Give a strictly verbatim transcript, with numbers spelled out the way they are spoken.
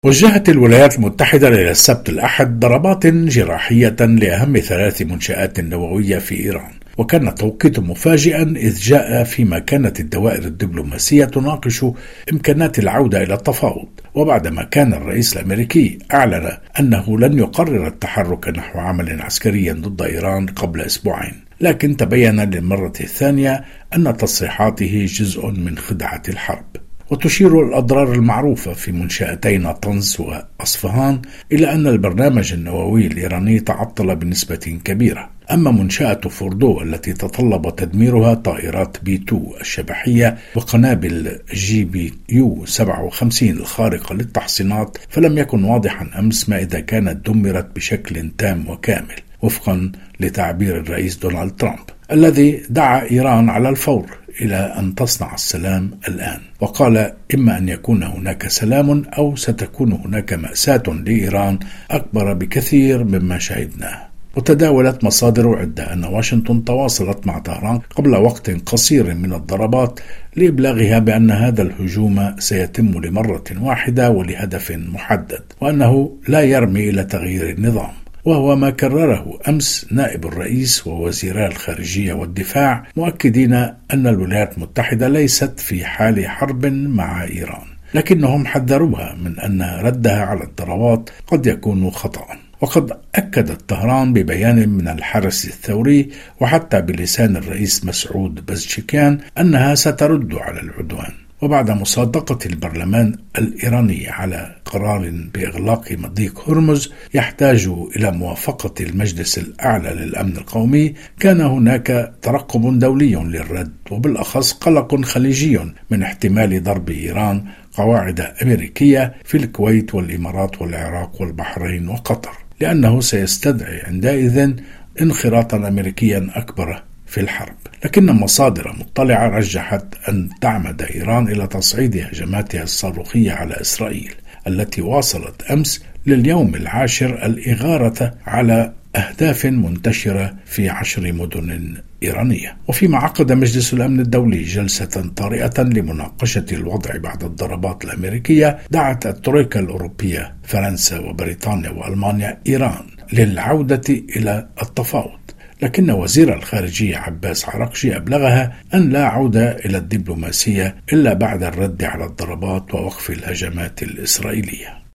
وجهت الولايات المتحدة ليلة السبت الأحد ضربات جراحية لأهم ثلاث منشآت نووية في إيران، وكان التوقيت مفاجئا إذ جاء فيما كانت الدوائر الدبلوماسية تناقش إمكانات العودة إلى التفاوض، وبعدما كان الرئيس الأمريكي أعلن أنه لن يقرر التحرك نحو عمل عسكري ضد إيران قبل أسبوعين، لكن تبين للمرة الثانية أن تصريحاته جزء من خدعة الحرب. وتشير الأضرار المعروفة في منشأتي ناطنز وأصفهان إلى أن البرنامج النووي الإيراني تعطل بنسبة كبيرة. أما منشأة فوردو التي تطلب تدميرها طائرات بي اثنين الشبحية وقنابل جي بي يو سبعة وخمسين الخارقة للتحصينات، فلم يكن واضحا أمس ما إذا كانت دمرت بشكل تام وكامل وفقا لتعبير الرئيس دونالد ترامب الذي دعا إيران على الفور إلى أن تصنع السلام الآن، وقال إما أن يكون هناك سلام أو ستكون هناك مأساة لإيران أكبر بكثير مما شهدناه. وتداولت مصادر عدة أن واشنطن تواصلت مع طهران قبل وقت قصير من الضربات لإبلاغها بأن هذا الهجوم سيتم لمرة واحدة ولهدف محدد، وأنه لا يرمي إلى تغيير النظام، وهو ما كرره أمس نائب الرئيس ووزيرا الخارجية والدفاع، مؤكدين أن الولايات المتحدة ليست في حال حرب مع إيران، لكنهم حذروها من أن ردها على الضربات قد يكون خطأ. وقد أكدت طهران ببيان من الحرس الثوري وحتى بلسان الرئيس مسعود بزشكيان أنها سترد على العدوان. وبعد مصادقة البرلمان الإيراني على قرار بإغلاق مضيق هرمز يحتاج إلى موافقة المجلس الأعلى للأمن القومي، كان هناك ترقب دولي للرد، وبالأخص قلق خليجي من احتمال ضرب إيران قواعد أمريكية في الكويت والإمارات والعراق والبحرين وقطر، لأنه سيستدعي عندئذ انخراطا أمريكيا أكبر في الحرب. لكن مصادر مطلعة رجحت أن تعمد إيران إلى تصعيد هجماتها الصاروخية على إسرائيل التي واصلت أمس لليوم العاشر الإغارة على أهداف منتشرة في عشر مدن إيرانية. وفيما عقد مجلس الأمن الدولي جلسة طارئة لمناقشة الوضع بعد الضربات الأمريكية، دعت الترويكا الأوروبية فرنسا وبريطانيا وألمانيا إيران للعودة إلى التفاوض، لكن وزير الخارجية عباس عراقجي أبلغها أن لا عودة إلى الدبلوماسية إلا بعد الرد على الضربات ووقف الهجمات الإسرائيلية.